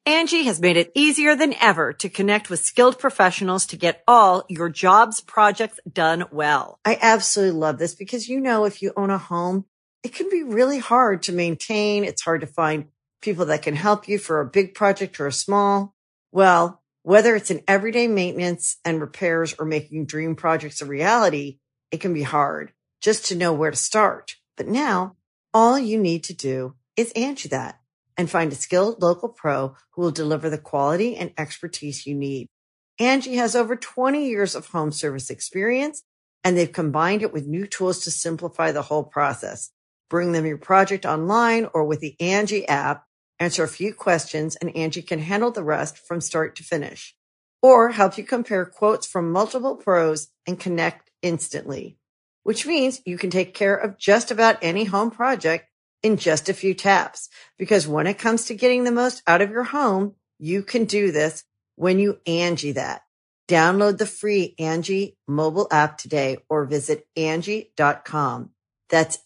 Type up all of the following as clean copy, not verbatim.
Angie has made it easier than ever to connect with skilled professionals to get all your jobs projects done well. I absolutely love this because, if you own a home, it can be really hard to maintain. It's hard to find people that can help you for a big project or a small. Well, whether it's in everyday maintenance and repairs or making dream projects a reality, it can be hard just to know where to start. But now all you need to do is Angie that and find a skilled local pro who will deliver the quality and expertise you need. Angie has over 20 years of home service experience, and they've combined it with new tools to simplify the whole process. Bring them your project online or with the Angie app, answer a few questions, and Angie can handle the rest from start to finish. Or help you compare quotes from multiple pros and connect instantly, which means you can take care of just about any home project in just a few taps. Because when it comes to getting the most out of your home, you can do this when you Angie that. Download the free Angie mobile app today or visit Angie.com. That's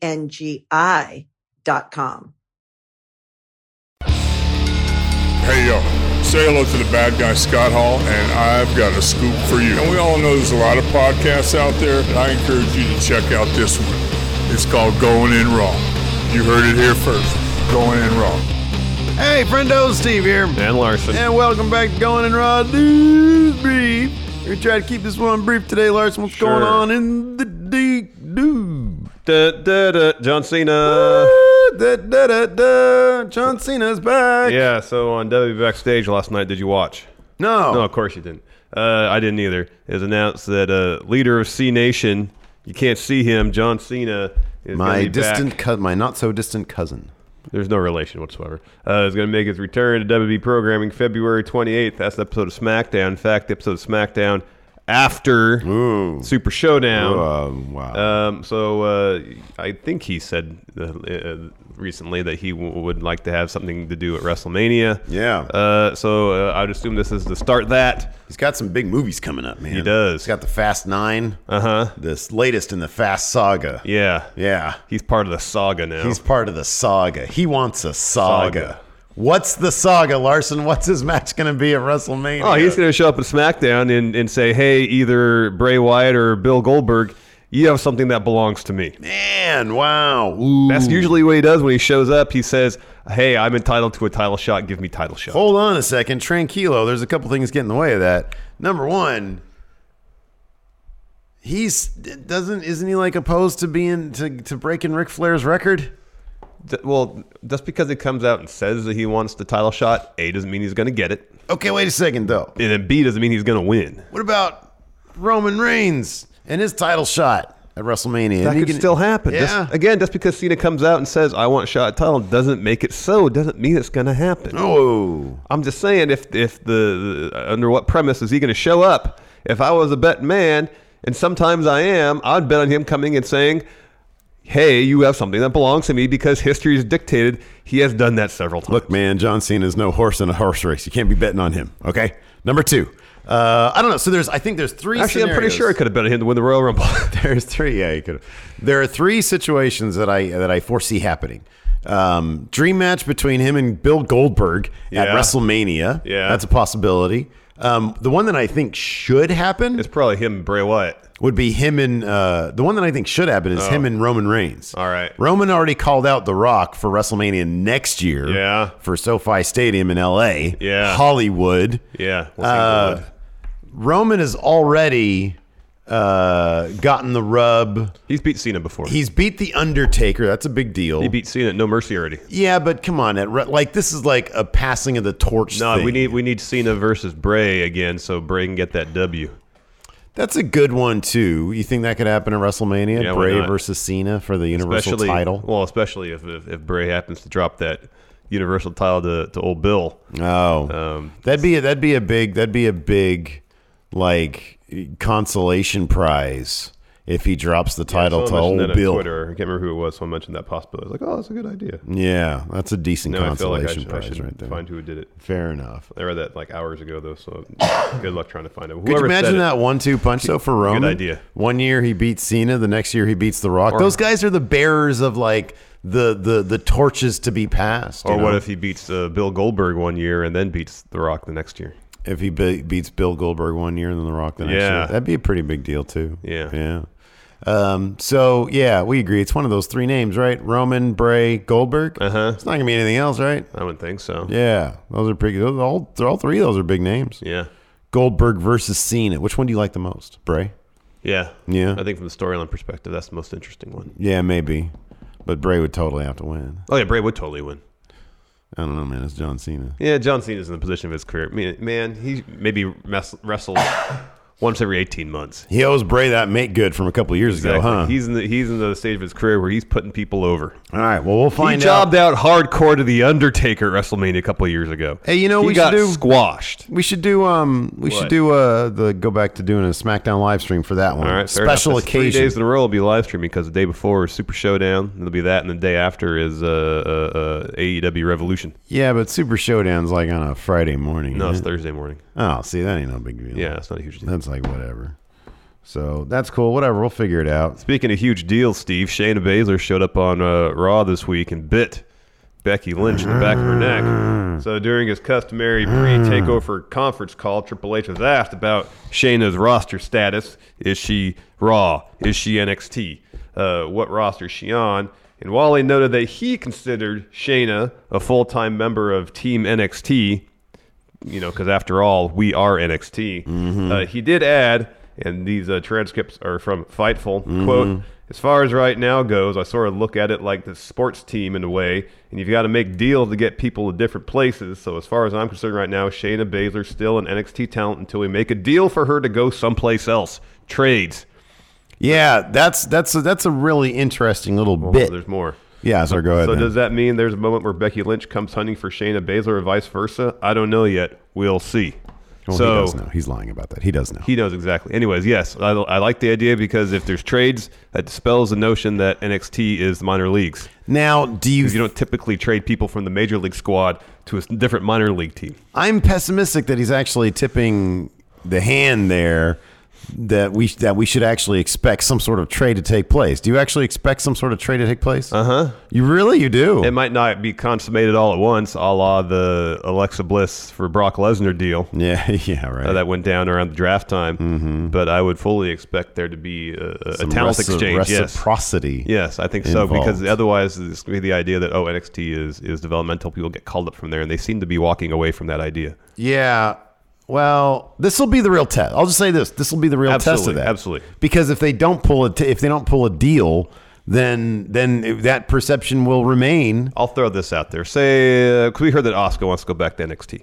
ANGI.com. Hey, yo, say hello to the bad guy, Scott Hall, and I've got a scoop for you. And we all know there's a lot of podcasts out there, and I encourage you to check out this one. It's called Going In Raw. You heard it here first. Going In Raw. Hey, friendo, Steve here. And Larson. And welcome back to Going In Raw News Brief. We're going to try to keep this one brief today, Larson. What's going on in the news? John Cena. John Cena's back. Yeah, so on WWE Backstage last night, did you watch? No. No, of course you didn't. I didn't either. It was announced that leader of C Nation, you can't see him, John Cena, is my back. My not so distant cousin. There's no relation whatsoever. Is going to make his return to WWE programming February 28th. That's the episode of SmackDown. In fact, the episode of SmackDown after Super Showdown. Wow. So I think he said recently that he would like to have something to do at WrestleMania. Yeah. So I'd assume this is to start that. He's got some big movies coming up, man. He does. He's got the Fast 9. Uh-huh. This latest in the Fast Saga. Yeah. Yeah. He's part of the saga now. He's part of the saga. He wants a saga. What's the saga, Larson? What's his match going to be at WrestleMania? Oh, he's going to show up at SmackDown and say, hey, either Bray Wyatt or Bill Goldberg, you have something that belongs to me. Man, wow. Ooh. That's usually what he does when he shows up. He says, hey, I'm entitled to a title shot. Give me title shot. Hold on a second. Tranquilo. There's a couple things getting in the way of that. Number one, isn't he like opposed to being to breaking Ric Flair's record? Well, just because he comes out and says that he wants the title shot, A, doesn't mean he's going to get it. Okay, wait a second, though. And then B, doesn't mean he's going to win. What about Roman Reigns and his title shot at WrestleMania? That could still happen. Yeah. Just because Cena comes out and says, I want a shot at title, doesn't make it so. Doesn't mean it's going to happen. Oh. I'm just saying, if the under what premise is he going to show up? If I was a betting man, and sometimes I am, I'd bet on him coming and saying, hey, you have something that belongs to me because history has dictated he has done that several times. Look, man, John Cena's no horse in a horse race. You can't be betting on him, okay? Number two. I don't know. So I think there's three Actually, scenarios. I'm pretty sure I could have bet on him to win the Royal Rumble. There's three. Yeah, you could have. There are three situations that I foresee happening. Dream match between him and Bill Goldberg at WrestleMania. Yeah. That's a possibility. The one that I think should happen It's probably him and Bray Wyatt. would be him and the one that I think should happen is him and Roman Reigns. All right. Roman already called out The Rock for WrestleMania next year. Yeah. For SoFi Stadium in LA. Yeah. Hollywood. Yeah. We'll see Hollywood. Roman has already gotten the rub. He's beat Cena before. He's beat The Undertaker. That's a big deal. He beat Cena at No Mercy already. Yeah, but come on, this is like a passing of the torch. No, thing. we need Cena versus Bray again, so Bray can get that W. That's a good one too. You think that could happen at WrestleMania? Yeah, why Bray not? versus Cena for the Universal title. Well, especially if Bray happens to drop that Universal title to old Bill. Oh, that'd be a big like consolation prize if he drops the title to old Bill. Twitter. I can't remember who it was. Someone mentioned that possibility. I was like, oh, that's a good idea. Yeah, that's a decent Now consolation I feel like prize right there. Find who did it. Fair enough. I read that like hours ago though, so good luck trying to find it. Could you imagine that 1-2 punch though for Roman? Good idea. One year he beats Cena, the next year he beats The Rock. Those guys are the bearers of like the torches to be passed. Or what if he beats Bill Goldberg one year and then beats The Rock the next year? If he beats Bill Goldberg one year and then The Rock the next year, that'd be a pretty big deal too. Yeah. So yeah, we agree. It's one of those three names, right? Roman, Bray, Goldberg. It's not gonna be anything else, right? I wouldn't think so. Yeah, those are pretty. All three of those are big names. Yeah. Goldberg versus Cena. Which one do you like the most, Bray? Yeah. Yeah. I think from the storyline perspective, that's the most interesting one. Yeah, maybe, but Bray would totally have to win. Oh yeah, Bray would totally win. I don't know, man. It's John Cena. Yeah, John Cena's in the position of his career. I mean, man, he maybe wrestles once every 18 months. He owes Bray that make good from a couple of years ago, huh? He's in the stage of his career where he's putting people over. All right, well, we'll find out. He jobbed out hardcore to The Undertaker at WrestleMania a couple of years ago. Hey, you know, he we got should do squashed. We should do go back to doing a SmackDown live stream for that one. All right, special occasion. 3 days in a row will be live streaming because the day before is Super Showdown. It'll be that, and the day after is AEW Revolution. Yeah, but Super Showdown's like on a Friday morning. No, it's Thursday morning. Oh, see, that ain't no big deal. Yeah, it's not a huge deal. That's like whatever. So that's cool. Whatever, we'll figure it out. Speaking of huge deals, Steve, Shayna Baszler showed up on Raw this week and bit Becky Lynch in the back of her neck. So during his customary pre-takeover conference call, Triple H was asked about Shayna's roster status. Is she Raw? Is she NXT? What roster is she on? And Wally noted that he considered Shayna a full-time member of Team NXT, you know, because after all, we are NXT. He did add, and these transcripts are from Fightful, quote, as far as right now goes, I sort of look at it like the sports team in a way, and you've got to make deals to get people to different places. So as far as I'm concerned right now, Shayna Baszler's still an NXT talent until we make a deal for her to go someplace else. Trades. Yeah, that's a really interesting little bit. There's more. Yeah, so go ahead. So then. does that mean there's a moment where Becky Lynch comes hunting for Shayna Baszler or vice versa? I don't know yet. We'll see. Well, so he does know. He's lying about that. He does know. He knows exactly. Anyways, yes, I like the idea because if there's trades, that dispels the notion that NXT is the minor leagues. Now, do you... Because you don't typically trade people from the major league squad to a different minor league team. I'm pessimistic that he's actually tipping the hand there that we should actually expect some sort of trade to take place. Do you actually expect some sort of trade to take place? You do? It might not be consummated all at once, a la the Alexa Bliss for Brock Lesnar deal. Yeah, right. That went down around the draft time. But I would fully expect there to be a talent exchange. Reciprocity. Yes, I think so. Because otherwise, it's going to be the idea that, NXT is developmental. People get called up from there, and they seem to be walking away from that idea. Yeah. Well, this will be the real test. I'll just say this: this will be the real test of that. Absolutely. Because if they don't pull a deal, then that perception will remain. I'll throw this out there. Say, because we heard that Asuka wants to go back to NXT.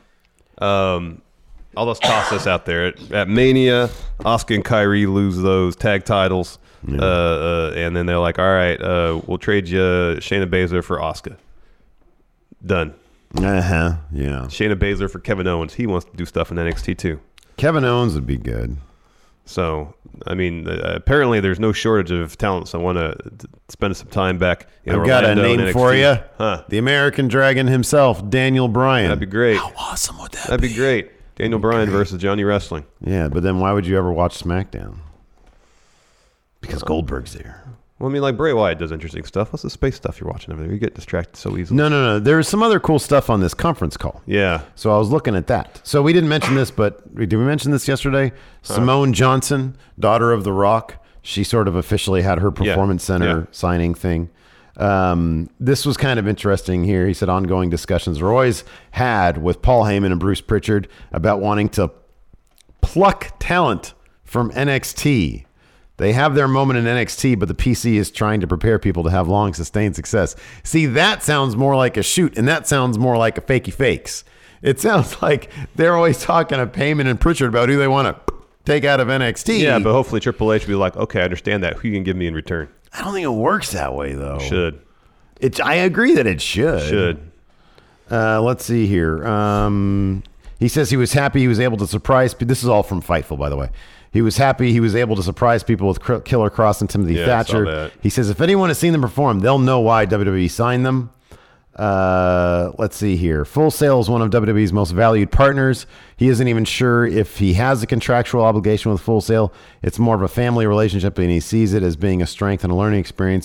I'll just toss this out there. At Mania, Asuka and Kairi lose those tag titles, and then they're like, "All right, we'll trade you Shayna Baszler for Asuka." Done. Yeah. Shayna Baszler for Kevin Owens. He wants to do stuff in NXT too. Kevin Owens would be good. So, I mean, apparently there's no shortage of talent. So I want to spend some time back in I've Orlando. got a name for you. Huh. The American Dragon himself, Daniel Bryan. That'd be great. How awesome would that be? That'd be great. Daniel Bryan versus Johnny Wrestling. Yeah, but then why would you ever watch SmackDown? Because Goldberg's there. Well, I mean, like Bray Wyatt does interesting stuff. What's the space stuff you're watching over there? You get distracted so easily. No. There's some other cool stuff on this conference call. Yeah. So I was looking at that. So we didn't mention this, but did we mention this yesterday? Simone Johnson, daughter of The Rock, she sort of officially had her Performance Center signing thing. This was kind of interesting here. He said ongoing discussions are always had with Paul Heyman and Bruce Pritchard about wanting to pluck talent from NXT. They have their moment in NXT, but the PC is trying to prepare people to have long, sustained success. See, that sounds more like a shoot, and that sounds more like a fakey fakes. It sounds like they're always talking to Heyman and Pritchard about who they want to take out of NXT. Yeah, but hopefully Triple H will be like, okay, I understand that. Who you can give me in return? I don't think it works that way, though. Should. I agree that it should. Let's see here. He says he was happy he was able to surprise. This is all from Fightful, by the way. He was happy he was able to surprise people with Killer Kross and Timothy Thatcher. He says if anyone has seen them perform, they'll know why WWE signed them. Let's see here. Full Sail is one of WWE's most valued partners. He isn't even sure if he has a contractual obligation with Full Sail. It's more of a family relationship, and he sees it as being a strength and a learning experience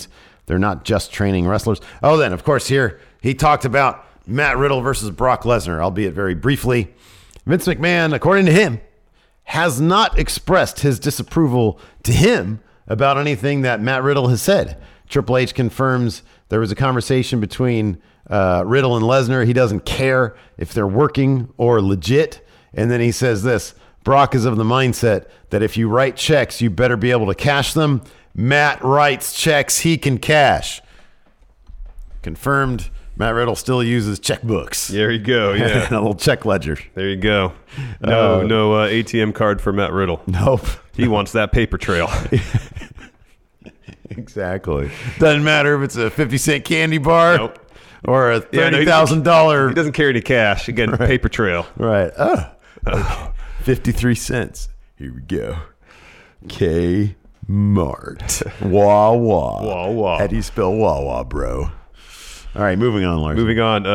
They're not just training wrestlers. Oh, then, of course, here he talked about Matt Riddle versus Brock Lesnar, albeit very briefly. Vince McMahon, according to him, has not expressed his disapproval to him about anything that Matt Riddle has said. Triple H confirms there was a conversation between Riddle and Lesnar. He doesn't care if they're working or legit. And then he says this: Brock is of the mindset that if you write checks, you better be able to cash them. Matt writes checks he can cash. Confirmed. Matt Riddle still uses checkbooks. There you go. Yeah, a little check ledger. There you go. No ATM card for Matt Riddle. Nope. He wants that paper trail. Exactly. Doesn't matter if it's a 50-cent candy bar. Nope. Or a $30,000. He doesn't carry any cash. Again, right. Paper trail. Right. Oh. 53 cents. Here we go. K-Mart. Wawa. Wawa. How do you spell Wawa, bro? All right, moving on, Larson. Moving on.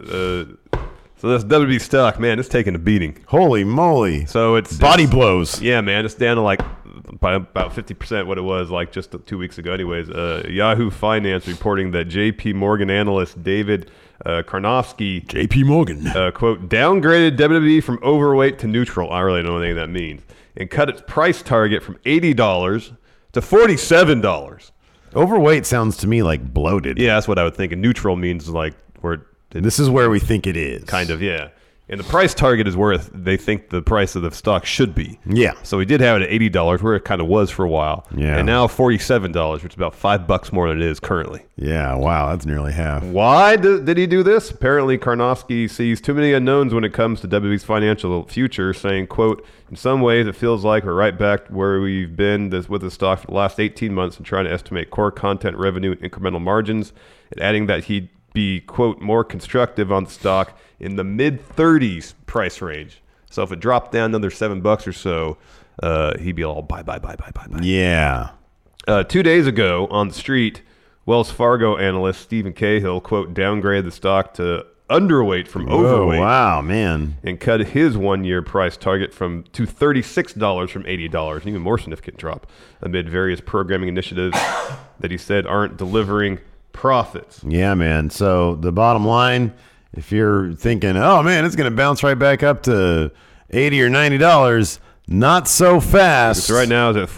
So this WWE stock, man, it's taking a beating. Holy moly. So it's body blows. Yeah, man, it's down to like by about 50% what it was like just 2 weeks ago. Anyways, Yahoo Finance reporting that J.P. Morgan analyst David Karnofsky, J.P. Morgan, quote, downgraded WWE from overweight to neutral. I really don't know anything that means. And cut its price target from $80 to $47. Overweight sounds to me like bloated. Yeah, that's what I would think. And neutral means like where this is where we think it is. Kind of, yeah. And the price target is where they think the price of the stock should be. Yeah. So we did have it at $80, where it kind of was for a while. Yeah. And now $47, which is about $5 more than it is currently. Yeah, wow, that's nearly half. Why did he do this? Apparently, Karnofsky sees too many unknowns when it comes to WWE's financial future, saying, quote, in some ways it feels like we're right back where we've been with the stock for the last 18 months and trying to estimate core content revenue and incremental margins, and adding that he'd be, quote, more constructive on the stock in the mid-30s price range. So if it dropped down another $7 or so, he'd be all bye. Yeah. 2 days ago on the street, Wells Fargo analyst Stephen Cahill, quote, downgraded the stock to underweight from overweight. Wow, man. And cut his 1 year price target to $36 from $80, an even more significant drop amid various programming initiatives that he said aren't delivering profits. Yeah, man. So the bottom line, if you're thinking, oh man, it's going to bounce right back up to $80 or $90, not so fast. It's right now is at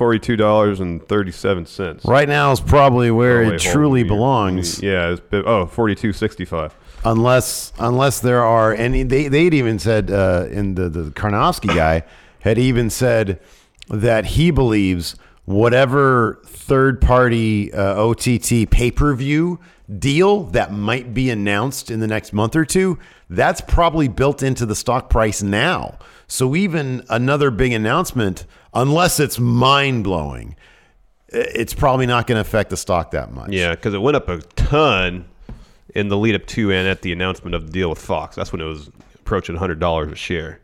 $42.37. Right now is probably where it truly belongs. Yeah, it's $42.65. Unless there are, and they'd even said, in the Karnofsky guy had even said that he believes whatever third-party OTT pay-per-view deal that might be announced in the next month or two, that's probably built into the stock price now. So even another big announcement, unless it's mind-blowing, it's probably not going to affect the stock that much. Yeah, because it went up a ton in the lead-up to and at the announcement of the deal with Fox. That's when it was approaching $100 a share.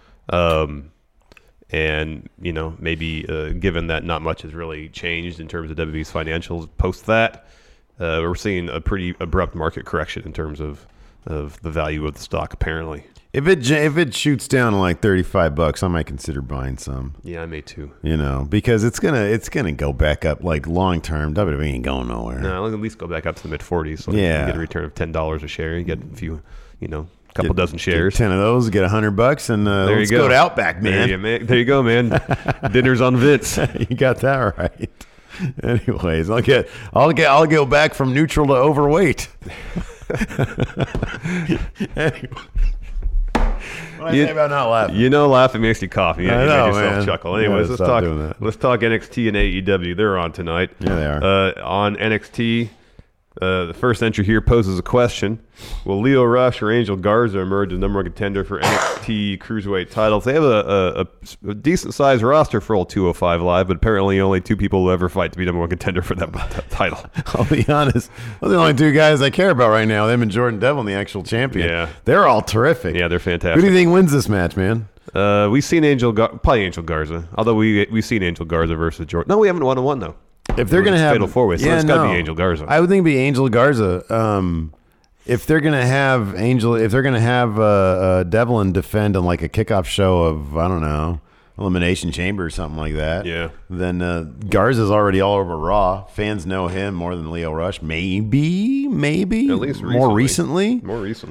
And, you know, maybe given that not much has really changed in terms of WWE's financials post that, we're seeing a pretty abrupt market correction in terms of the value of the stock, apparently. If it shoots down to like $35, I might consider buying some. Yeah, I may too. You know, because it's gonna go back up like long term. WWE ain't going nowhere. No, I'll at least go back up to the mid-40s. So yeah, you get a return of $10 a share. You get a few, couple dozen shares. Get 10 of those, get $100, and let's go to Outback, man. There you go, man. Dinner's on Vince. You got that right. Anyways, I'll go back from neutral to overweight. Anyway. What I say about not laughing? Laughing makes you cough. You I know, make yourself man. chuckle. Anyways, let's talk NXT and AEW. They're on tonight. Yeah, they are. On NXT, the first entry here poses a question. Will Lio Rush or Angel Garza emerge as number one contender for NXT Cruiserweight titles? They have a decent-sized roster for old 205 Live, but apparently only two people will ever fight to be number one contender for that title. I'll be honest. Those are the only two guys I care about right now. Them and Jordan Devlin, the actual champion. Yeah. They're all terrific. Yeah, they're fantastic. Who do you think wins this match, man? We've seen probably Angel Garza. Although we've seen Angel Garza versus Jordan. No, we haven't one-on-one, though. If they're going to have Fatal 4-Way, so it's got to be Angel Garza. I would think it'd be Angel Garza. If they're going to have Devlin defend on like a kickoff show of, I don't know, Elimination Chamber or something like that. Yeah. Then Garza's already all over Raw. Fans know him more than Lio Rush. Maybe. At least more recently.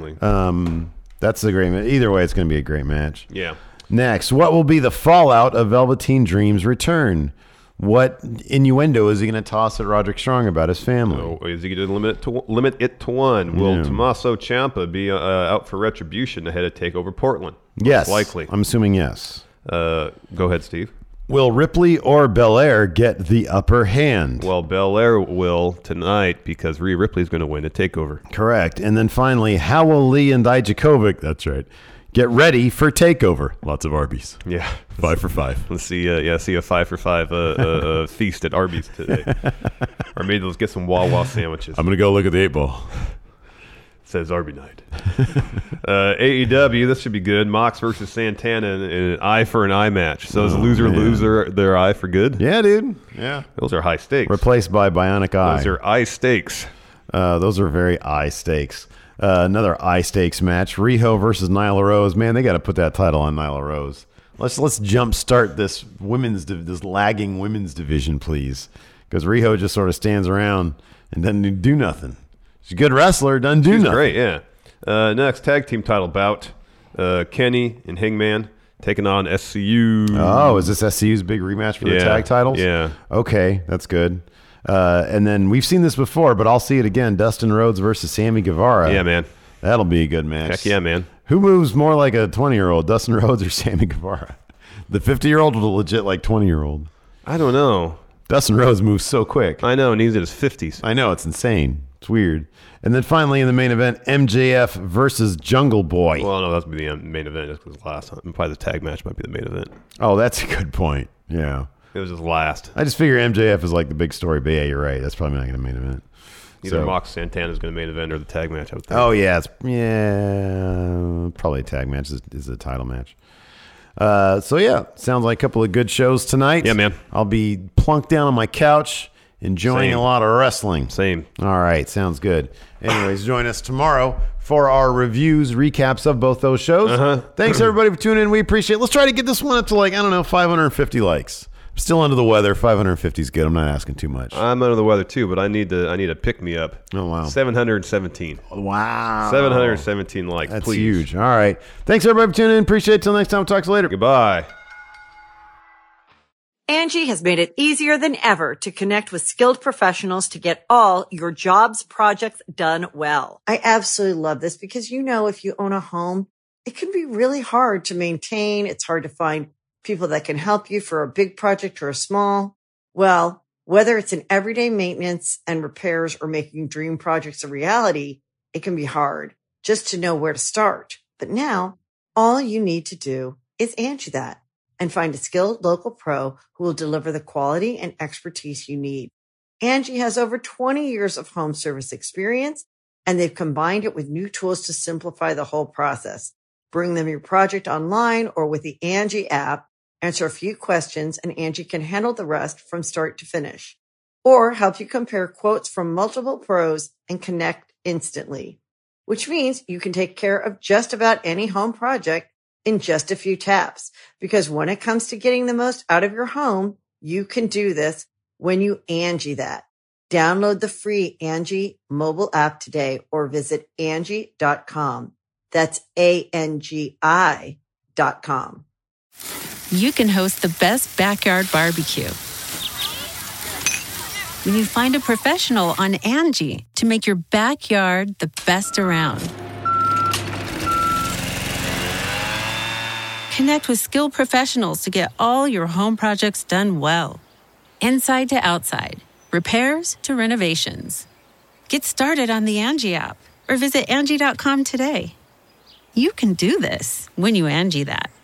That's a great match. Either way, it's going to be a great match. Yeah. Next, what will be the fallout of Velveteen Dream's return? What innuendo is he going to toss at Roderick Strong about his family? Oh, is he going to limit it to one? Will Tommaso Ciampa be out for retribution ahead of TakeOver Portland? Yes. Most likely. I'm assuming yes. Go ahead, Steve. Will Ripley or Belair get the upper hand? Well, Belair will tonight because Rhea Ripley is going to win a TakeOver. Correct. And then finally, how will Lee and Dijakovic, that's right, get ready for TakeOver? Lots of Arby's. Yeah. 5 for 5. Let's see a 5 for 5 feast at Arby's today. Or maybe let's get some Wawa sandwiches. I'm going to go look at the 8-ball. Says Arby Night. AEW, this should be good. Mox versus Santana in an eye for an eye match. So is loser lose their eye for good? Yeah, dude. Yeah. Those are high stakes. Replaced by Bionic Eye. Those are eye stakes. Those are very eye stakes. Another eye stakes match. Riho versus Nyla Rose. Man, they got to put that title on Nyla Rose. Let's jump start this this lagging women's division, please. Because Riho just sort of stands around and doesn't do nothing. She's a good wrestler, doesn't do nothing. Great, yeah. Next, tag team title bout. Kenny and Hangman taking on SCU. Oh, is this SCU's big rematch for the tag titles? Yeah. Okay, that's good. And then we've seen this before, but I'll see it again. Dustin Rhodes versus Sammy Guevara. Yeah, man. That'll be a good match. Heck yeah, man. Who moves more like a 20-year-old, Dustin Rhodes or Sammy Guevara? The 50-year-old or the legit 20-year-old? I don't know. Dustin Rhodes moves so quick. I know, and he's in his 50s. I know, it's insane. It's weird. And then finally in the main event, MJF versus Jungle Boy. Well, no, that's going to be the main event just because last time. Probably the tag match might be the main event. Oh, that's a good point. Yeah. It was just last. I just figure MJF is like the big story, but yeah, you're right. That's probably not going to main event. Either Mox Santana is going to main event or the tag match. I would think. Oh, yeah. Probably a tag match is a title match. Sounds like a couple of good shows tonight. Yeah, man. I'll be plunked down on my couch enjoying a lot of wrestling. Same. All right. Sounds good. Anyways, join us tomorrow for our reviews, recaps of both those shows. Thanks, everybody, for tuning in. We appreciate it. Let's try to get this one up to 550 likes. I'm still under the weather. 550 is good. I'm not asking too much. I'm under the weather too, but I need a pick me up. Oh, wow. 717. Wow. 717 likes. That's please. huge. All right. Thanks, everybody, for tuning in. Appreciate it. Till next time. We'll talk to you later. Goodbye. Angie has made it easier than ever to connect with skilled professionals to get all your jobs projects done well. I absolutely love this because, if you own a home, it can be really hard to maintain. It's hard to find people that can help you for a big project or a small. Well, whether it's in everyday maintenance and repairs or making dream projects a reality, it can be hard just to know where to start. But now all you need to do is Angie that and find a skilled local pro who will deliver the quality and expertise you need. Angie has over 20 years of home service experience, and they've combined it with new tools to simplify the whole process. Bring them your project online or with the Angie app, answer a few questions, and Angie can handle the rest from start to finish. Or help you compare quotes from multiple pros and connect instantly. Which means you can take care of just about any home project in just a few taps. Because when it comes to getting the most out of your home, you can do this when you Angie that. Download the free Angie mobile app today or visit Angie.com. That's ANGI.com. You can host the best backyard barbecue when you find a professional on Angie to make your backyard the best around. Connect with skilled professionals to get all your home projects done well. Inside to outside, repairs to renovations. Get started on the Angie app or visit Angie.com today. You can do this when you Angie that.